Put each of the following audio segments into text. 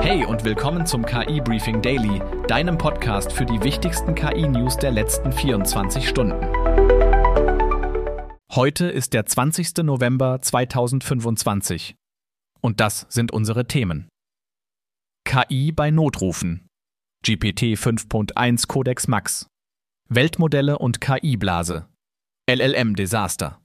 Hey und willkommen zum KI Briefing Daily, deinem Podcast für die wichtigsten KI-News der letzten 24 Stunden. Heute ist der 20. November 2025 und das sind unsere Themen. KI bei Notrufen, GPT 5.1 Codex Max, Weltmodelle und KI-Blase, LLM-Desaster.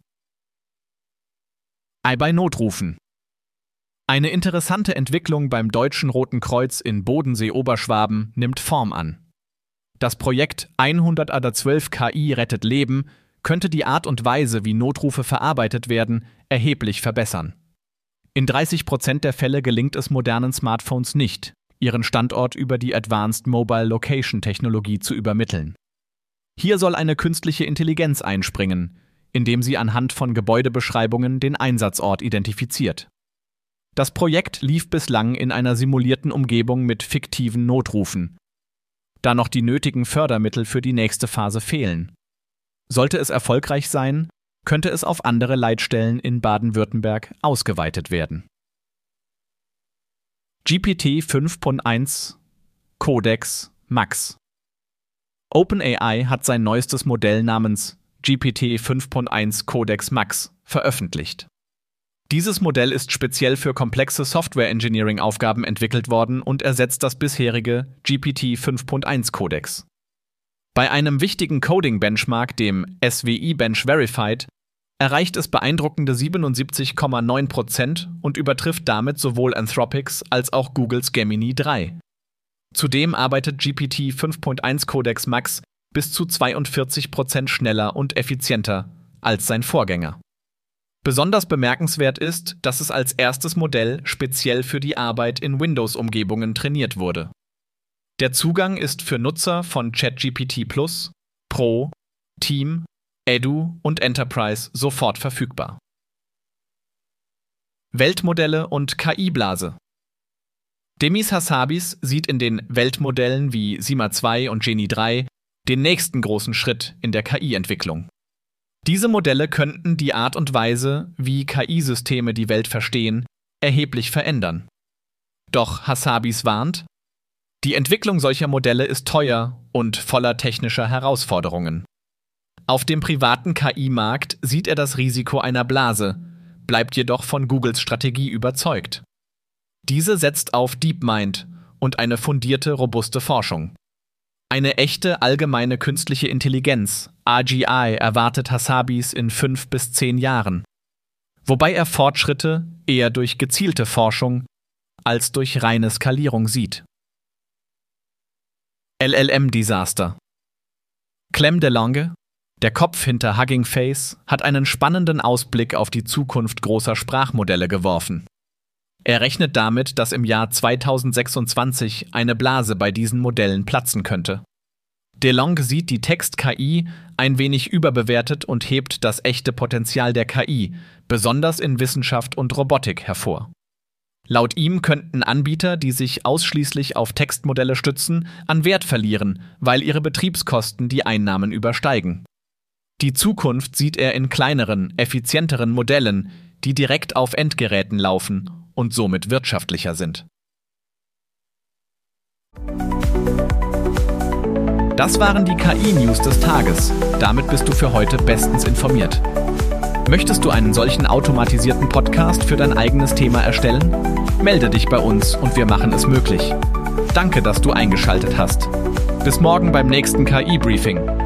AI bei Notrufen. Eine interessante Entwicklung beim Deutschen Roten Kreuz in Bodensee-Oberschwaben nimmt Form an. Das Projekt 112 KI rettet Leben könnte die Art und Weise, wie Notrufe verarbeitet werden, erheblich verbessern. In 30% der Fälle gelingt es modernen Smartphones nicht, ihren Standort über die Advanced Mobile Location Technologie zu übermitteln. Hier soll eine künstliche Intelligenz einspringen, indem sie anhand von Gebäudebeschreibungen den Einsatzort identifiziert. Das Projekt lief bislang in einer simulierten Umgebung mit fiktiven Notrufen, da noch die nötigen Fördermittel für die nächste Phase fehlen. Sollte es erfolgreich sein, könnte es auf andere Leitstellen in Baden-Württemberg ausgeweitet werden. GPT 5.1 Codex Max. OpenAI hat sein neuestes Modell namens GPT 5.1 Codex Max veröffentlicht. Dieses Modell ist speziell für komplexe Software-Engineering-Aufgaben entwickelt worden und ersetzt das bisherige GPT 5.1 Codex. Bei einem wichtigen Coding-Benchmark, dem SWI Bench Verified, erreicht es beeindruckende 77,9% und übertrifft damit sowohl Anthropics als auch Googles Gemini 3. Zudem arbeitet GPT 5.1 Codex Max bis zu 42% schneller und effizienter als sein Vorgänger. Besonders bemerkenswert ist, dass es als erstes Modell speziell für die Arbeit in Windows-Umgebungen trainiert wurde. Der Zugang ist für Nutzer von ChatGPT Plus, Pro, Team, Edu und Enterprise sofort verfügbar. Weltmodelle und KI-Blase. Demis Hassabis sieht in den Weltmodellen wie Sima 2 und Genie 3 den nächsten großen Schritt in der KI-Entwicklung. Diese Modelle könnten die Art und Weise, wie KI-Systeme die Welt verstehen, erheblich verändern. Doch Hassabis warnt, die Entwicklung solcher Modelle ist teuer und voller technischer Herausforderungen. Auf dem privaten KI-Markt sieht er das Risiko einer Blase, bleibt jedoch von Googles Strategie überzeugt. Diese setzt auf DeepMind und eine fundierte, robuste Forschung. Eine echte allgemeine künstliche Intelligenz, AGI, erwartet Hassabis in 5 bis 10 Jahren, wobei er Fortschritte eher durch gezielte Forschung als durch reine Skalierung sieht. LLM-Desaster. Clem DeLonge, der Kopf hinter Hugging Face, hat einen spannenden Ausblick auf die Zukunft großer Sprachmodelle geworfen. Er rechnet damit, dass im Jahr 2026 eine Blase bei diesen Modellen platzen könnte. DeLonge sieht die Text-KI ein wenig überbewertet und hebt das echte Potenzial der KI, besonders in Wissenschaft und Robotik, hervor. Laut ihm könnten Anbieter, die sich ausschließlich auf Textmodelle stützen, an Wert verlieren, weil ihre Betriebskosten die Einnahmen übersteigen. Die Zukunft sieht er in kleineren, effizienteren Modellen, die direkt auf Endgeräten laufen und somit wirtschaftlicher sind. Das waren die KI-News des Tages. Damit bist du für heute bestens informiert. Möchtest du einen solchen automatisierten Podcast für dein eigenes Thema erstellen? Melde dich bei uns und wir machen es möglich. Danke, dass du eingeschaltet hast. Bis morgen beim nächsten KI-Briefing.